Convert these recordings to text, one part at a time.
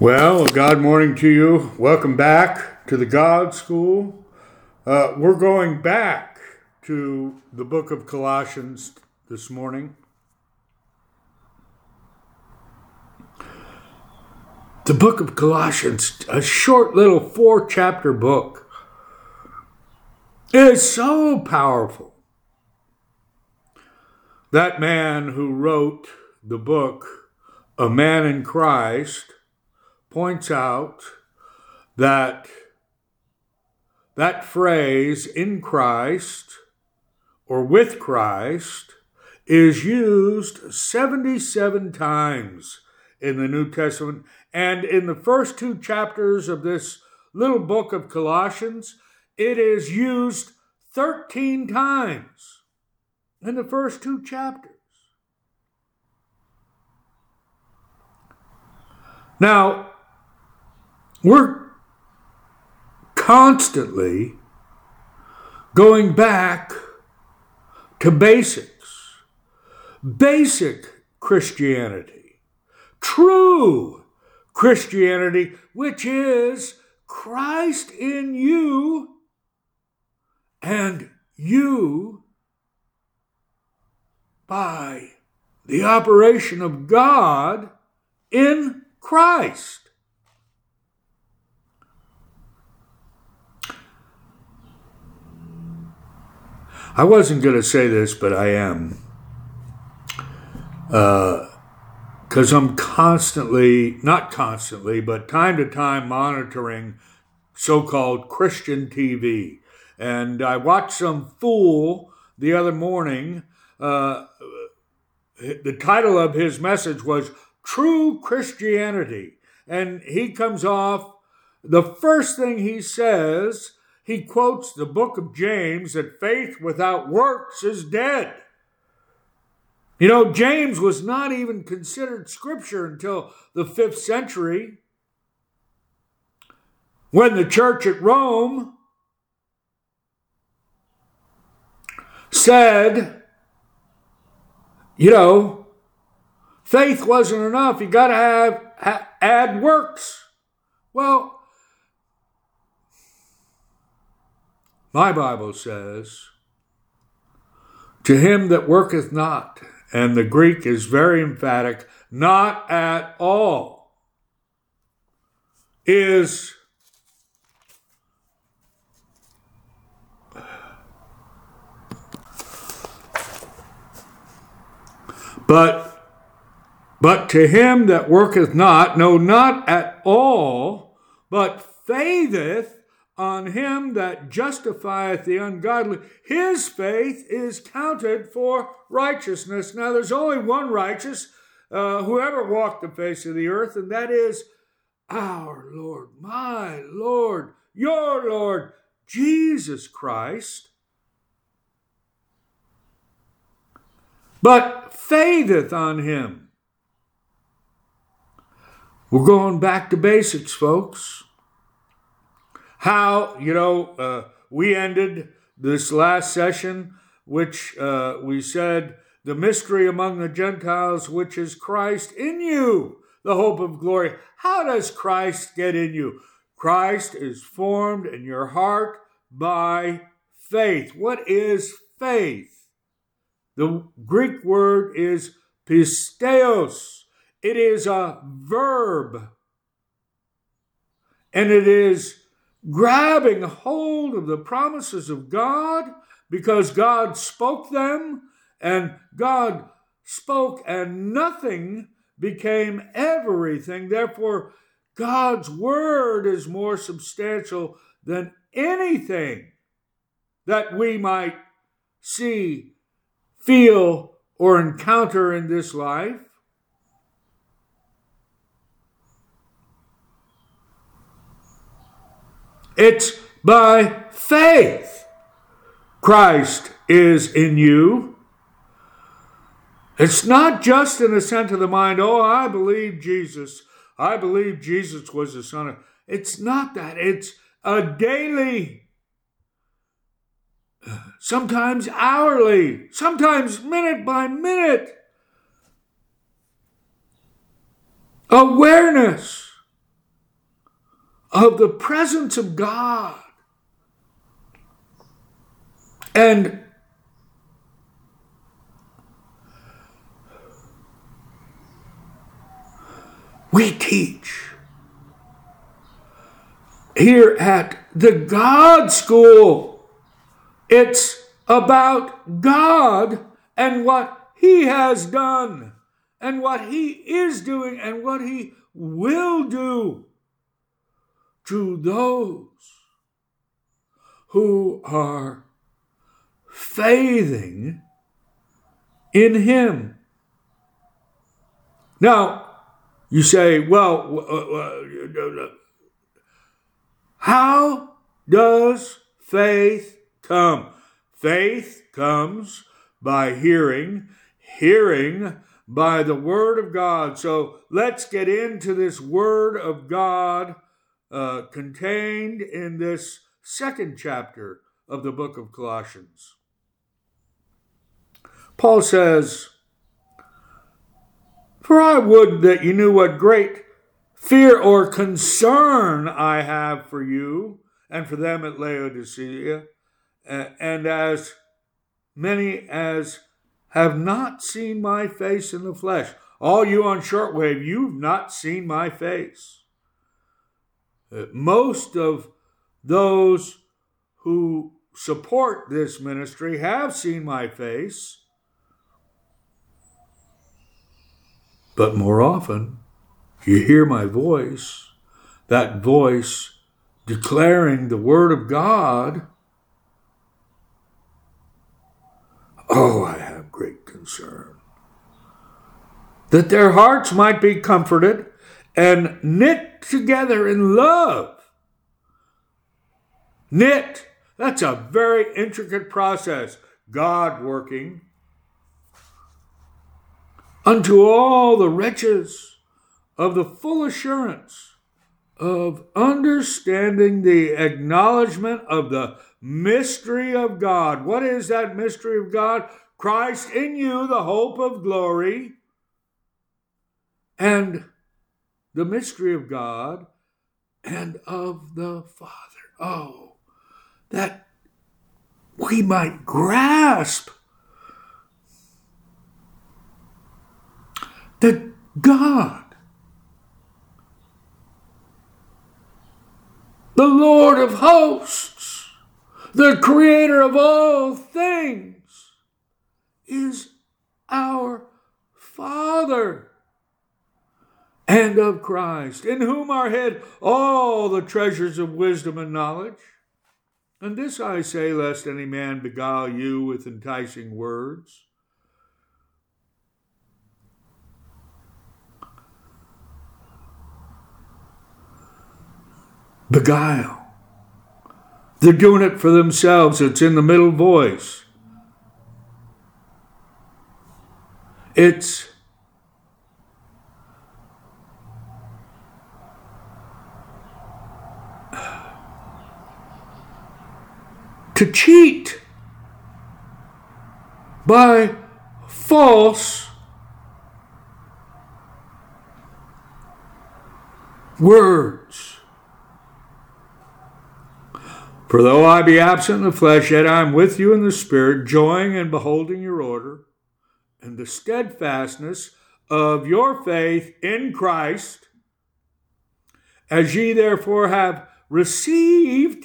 Well, God morning to you. Welcome back to the God School. We're going back to the book of Colossians this morning. The book of Colossians, a short little 4-chapter book, is so powerful. That man who wrote the book, A Man in Christ, points out that phrase, in Christ or with Christ, is used 77 times in the New Testament. And in the first 2 chapters of this little book of Colossians, it is used 13 times in the first 2 chapters. Now, we're constantly going back to basics. Basic Christianity. True Christianity, which is Christ in you and you by the operation of God in Christ. I wasn't going to say this, but I am. Because I'm not constantly, but time to time monitoring so-called Christian TV. And I watched some fool the other morning. The title of his message was True Christianity. And he comes off, the first thing he says, he quotes the book of James that faith without works is dead. You know, James was not even considered scripture until the 5th century, when the church at Rome said, faith wasn't enough. You got to add works. Well, my Bible says, to him that worketh not, and the Greek is very emphatic, not at all, is but to him that worketh not, no, not at all, but faitheth on him that justifieth the ungodly, his faith is counted for righteousness. Now, there's only one righteous who ever walked the face of the earth, and that is our Lord, my Lord, your Lord, Jesus Christ. But faitheth on him. We're going back to basics, folks. How, we ended this last session, which we said, the mystery among the Gentiles, which is Christ in you, the hope of glory. How does Christ get in you? Christ is formed in your heart by faith. What is faith? The Greek word is pisteos. It is a verb. And it is grabbing hold of the promises of God because God spoke them, and God spoke and nothing became everything. Therefore, God's word is more substantial than anything that we might see, feel, or encounter in this life. It's by faith Christ is in you. It's not just an assent of the mind, I believe Jesus. I believe Jesus was the Son of... It's not that. It's a daily, sometimes hourly, sometimes minute by minute awareness of the presence of God. And we teach here at the God School. It's about God and what He has done and what He is doing and what He will do to those who are faithing in Him. Now, you say, well, how does faith come? Faith comes by hearing, hearing by the Word of God. So let's get into this Word of God contained in this second chapter of the book of Colossians. Paul says, "For I would that you knew what great fear or concern I have for you and for them at Laodicea, and as many as have not seen my face in the flesh." All you on shortwave, you've not seen my face. Most of those who support this ministry have seen my face, but more often you hear my voice, that voice declaring the Word of God. Oh, I have great concern that their hearts might be comforted and knit together in love. Knit, that's a very intricate process. God working unto all the riches of the full assurance of understanding the acknowledgement of the mystery of God. What is that mystery of God? Christ in you, the hope of glory. And the mystery of God and of the Father. Oh, that we might grasp that God, the Lord of hosts, the creator of all things, is our Father, and of Christ, in whom are hid all the treasures of wisdom and knowledge. And this I say, lest any man beguile you with enticing words. Beguile. They're doing it for themselves. It's in the middle voice. It's to cheat by false words. For though I be absent in the flesh, yet I am with you in the Spirit, joying and beholding your order, and the steadfastness of your faith in Christ, as ye therefore have received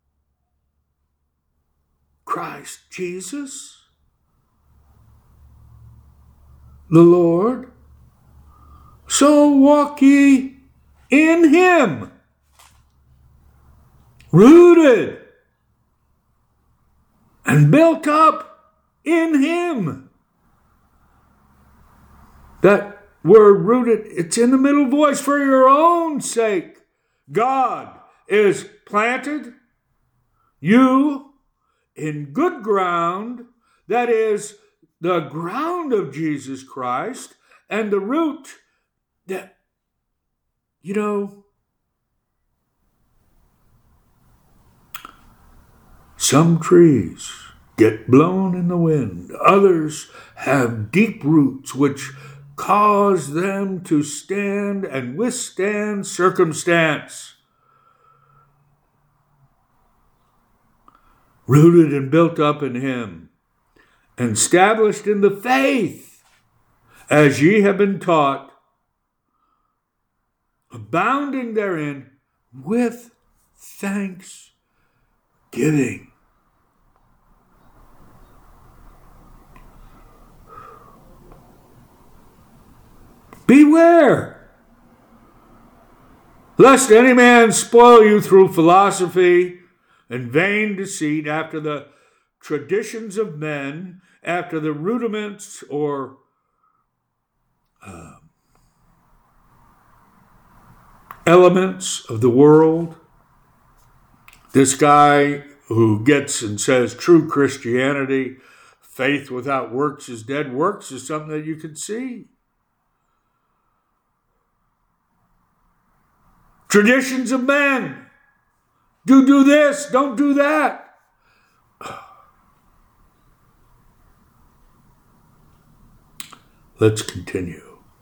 Christ Jesus, the Lord, so walk ye in him, rooted and built up in him. That word rooted, it's in the middle voice, for your own sake. God is planted you in good ground, that is the ground of Jesus Christ, and the root that, some trees get blown in the wind. Others have deep roots which cause them to stand and withstand circumstance. rooted and built up in him, and established in the faith, as ye have been taught, abounding therein with thanksgiving. Beware, lest any man spoil you through philosophy and vain deceit, after the traditions of men, after the rudiments or elements of the world. This guy who gets and says true Christianity, faith without works is dead. Works is something that you can see. Traditions of men. Do this, don't do that. Let's continue.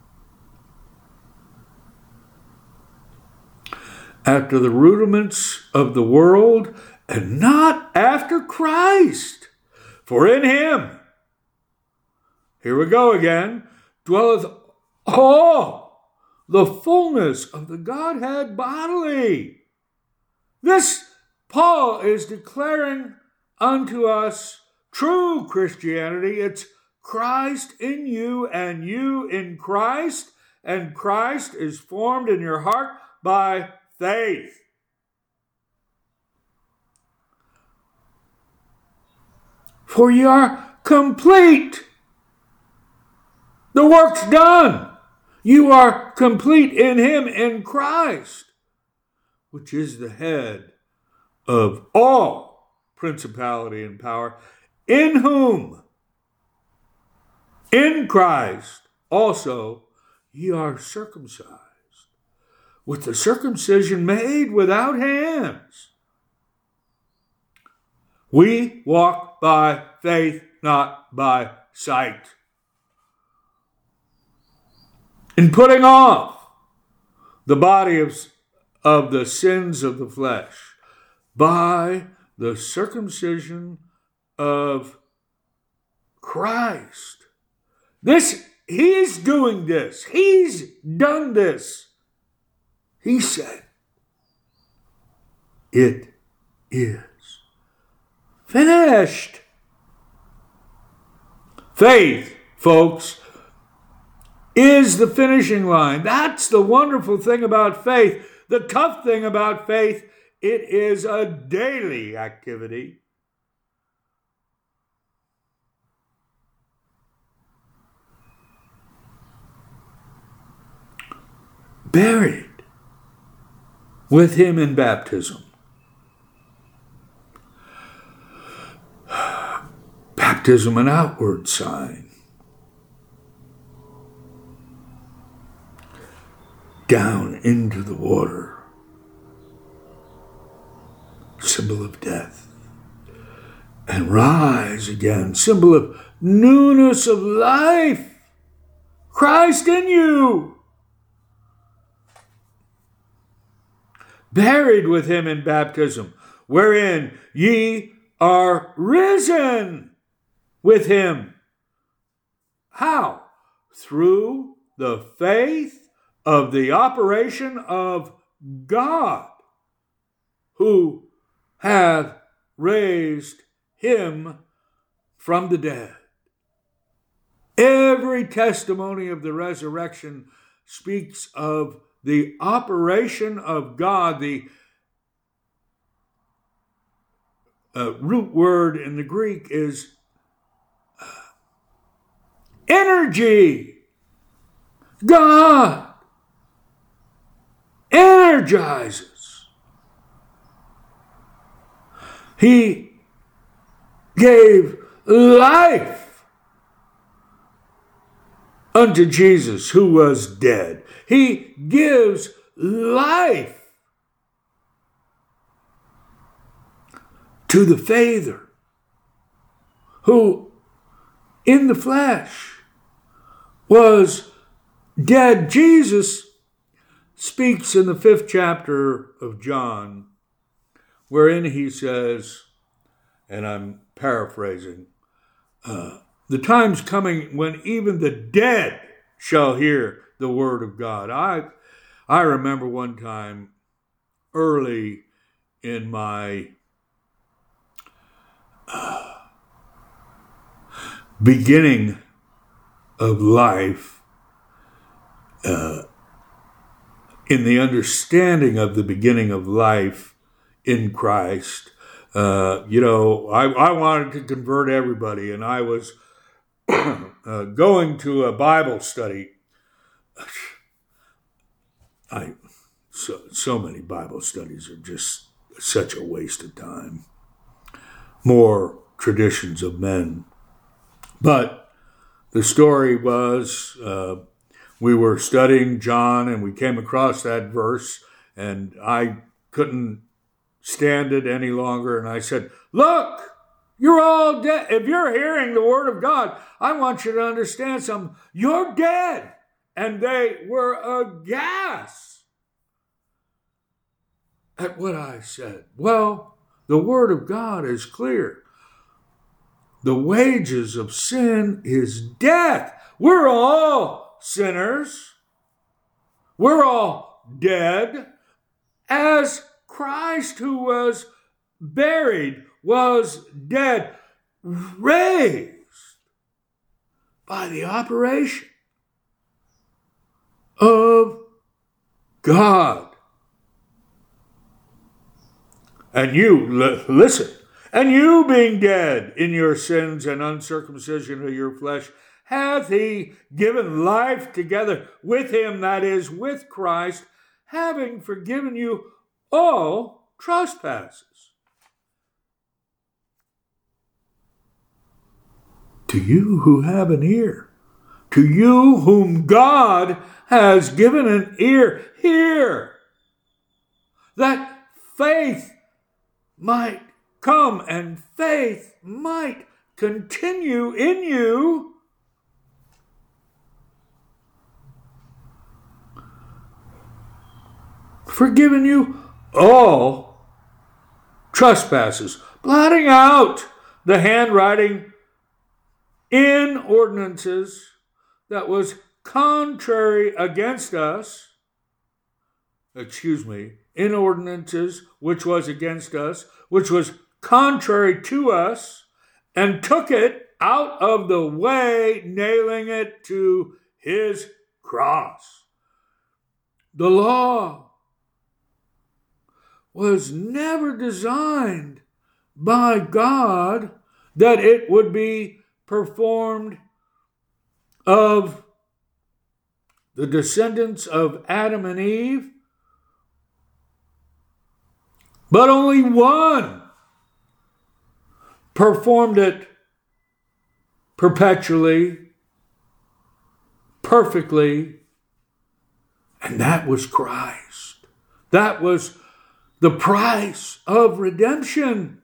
After the rudiments of the world, and not after Christ. For in him, here we go again, dwelleth all the fullness of the Godhead bodily. This Paul is declaring unto us true Christianity. It's Christ in you and you in Christ, and Christ is formed in your heart by faith. For ye are complete. The work's done. You are complete in him, in Christ, which is the head of all principality and power, in whom, in Christ, also ye are circumcised, with the circumcision made without hands. We walk by faith, not by sight. In putting off the body of the sins of the flesh by the circumcision of Christ. He's doing this. He's done this. He said, it is finished. Faith, folks, is the finishing line. That's the wonderful thing about faith. The tough thing about faith, it is a daily activity. Buried with him in baptism. Baptism, an outward sign. Down into the water. Symbol of death. And rise again. Symbol of newness of life. Christ in you. Buried with him in baptism, wherein ye are risen with him. How? Through the faith of the operation of God, who hath raised him from the dead. Every testimony of the resurrection speaks of the operation of God. The root word in the Greek is energy. God energizes. He gave life unto Jesus, who was dead. He gives life to the Father, who in the flesh was dead. Jesus speaks in the 5th chapter of John, wherein he says, and I'm paraphrasing, the time's coming when even the dead shall hear the word of God. I remember one time early in my beginning of life, in the understanding of the beginning of life in Christ, I wanted to convert everybody, and I was going to a Bible study. So many Bible studies are just such a waste of time. More traditions of men. But the story was we were studying John and we came across that verse, and I couldn't stand it any longer. And I said, look, you're all dead. If you're hearing the word of God, I want you to understand something. You're dead. And they were aghast at what I said. Well, the word of God is clear. The wages of sin is death. We're all sinners. We're all dead. As Christ, who was buried, was dead, raised by the operation of God. And you, listen, and you being dead in your sins and uncircumcision of your flesh, hath he given life together with him, that is, with Christ, having forgiven you all trespasses. To you who have an ear, to you whom God has given an ear, hear, that faith might come and faith might continue in you. Forgiven you all trespasses, blotting out the handwriting in ordinances that was contrary against us, in ordinances which was against us, which was contrary to us, and took it out of the way, nailing it to his cross. The law was never designed by God that it would be performed of the descendants of Adam and Eve, but only one performed it perpetually, perfectly, and that was Christ. That was the price of redemption.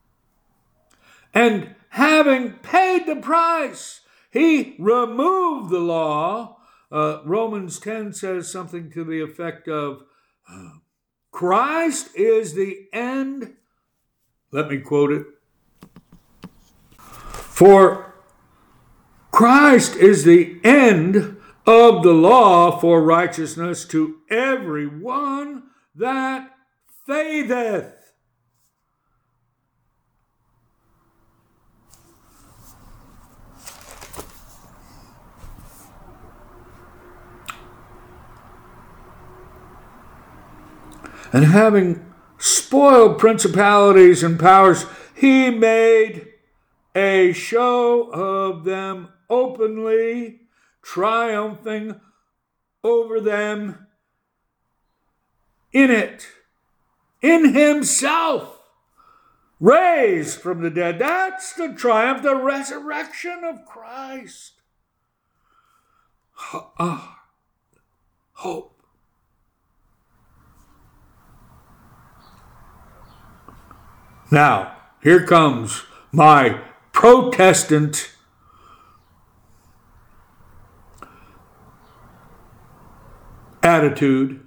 And having paid the price, he removed the law. Romans 10 says something to the effect of, Christ is the end. Let me quote it. For Christ is the end of the law for righteousness to everyone that faitheth. And having spoiled principalities and powers, he made a show of them openly, triumphing over them in it, in himself, raised from the dead. That's the triumph, the resurrection of Christ. Hope. Now, here comes my Protestant attitude.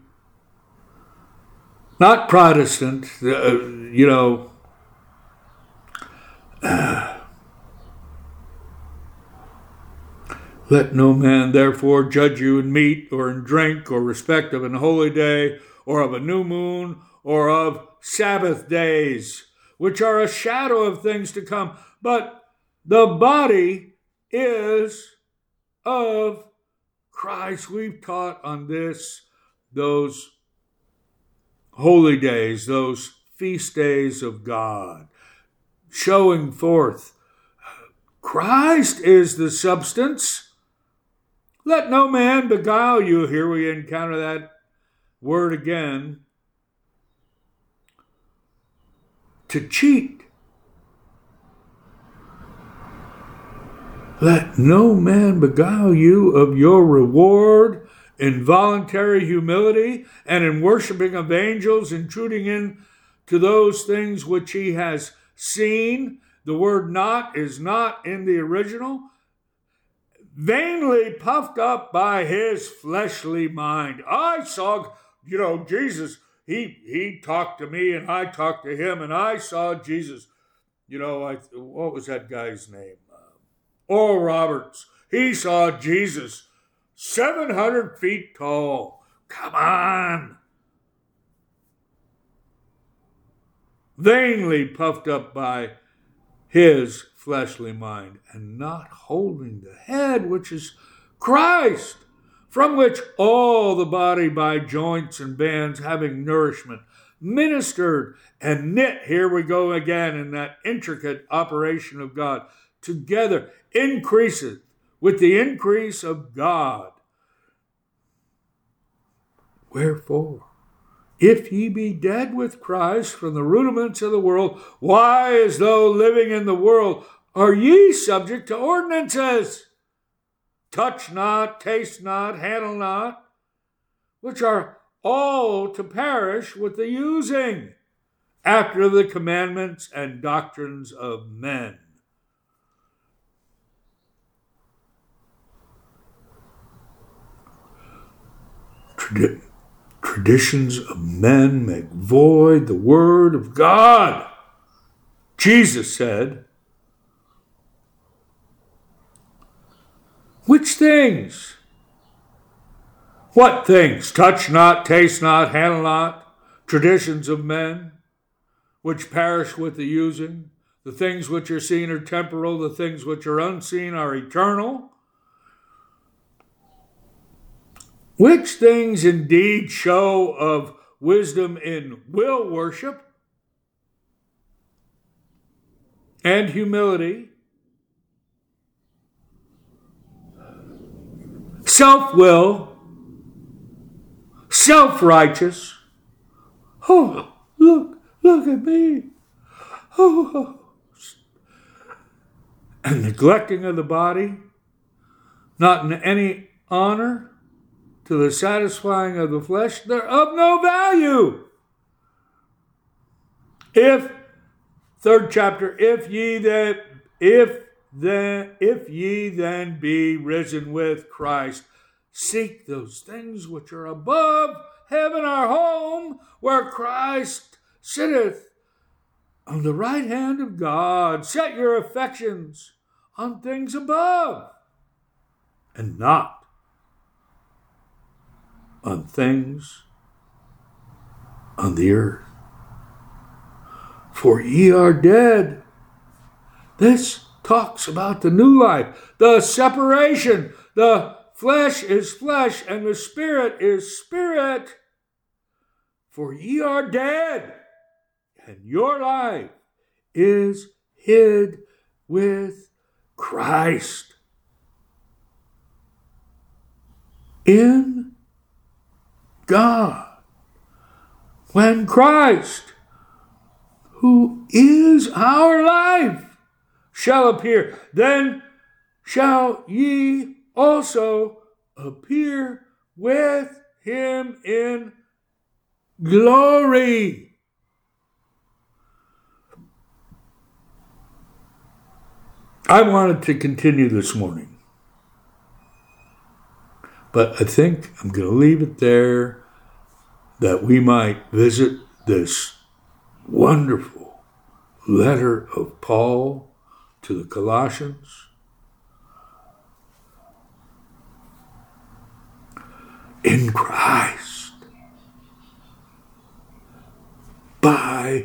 Not Protestant, Let no man therefore judge you in meat or in drink or respect of an holy day or of a new moon or of Sabbath days, which are a shadow of things to come. But the body is of Christ. We've taught on this, those holy days, those feast days of God, showing forth Christ is the substance. Let no man beguile you. Here we encounter that word again. To cheat. Let no man beguile you of your reward in voluntary humility and in worshiping of angels, intruding into those things which he has seen. The word not is not in the original. Vainly puffed up by his fleshly mind. I saw, Jesus, he talked to me and I talked to him and I saw Jesus. What was that guy's name? Oral Roberts. He saw Jesus 700 feet tall. Come on. Vainly puffed up by his fleshly mind, and not holding the head, which is Christ, from which all the body by joints and bands having nourishment, ministered and knit, here we go again in that intricate operation of God, together increaseth with the increase of God. Wherefore, if ye be dead with Christ from the rudiments of the world, why, as though living in the world, are ye subject to ordinances? Touch not, taste not, handle not, which are all to perish with the using, after the commandments and doctrines of men. Traditions of men make void the word of God. Jesus said, which things? What things? Touch not, taste not, handle not, traditions of men, which perish with the using. The things which are seen are temporal, the things which are unseen are eternal. Which things indeed show of wisdom in will worship and humility, self-will, self-righteous. Oh, look at me. Oh. And neglecting of the body, not in any honor, to the satisfying of the flesh, they're of no value. Third chapter, if ye then be risen with Christ, seek those things which are above heaven, our home, where Christ sitteth on the right hand of God. Set your affections on things above, and not on things on the earth. For ye are dead. This talks about the new life, the separation. The flesh is flesh and the spirit is spirit. For ye are dead, and your life is hid with Christ in God. When Christ, who is our life, shall appear, then shall ye also appear with him in glory. I wanted to continue this morning, but I think I'm going to leave it there, that we might visit this wonderful letter of Paul to the Colossians. In Christ, by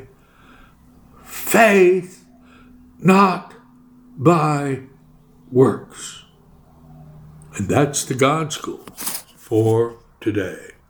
faith, not by works. And that's the God School for today.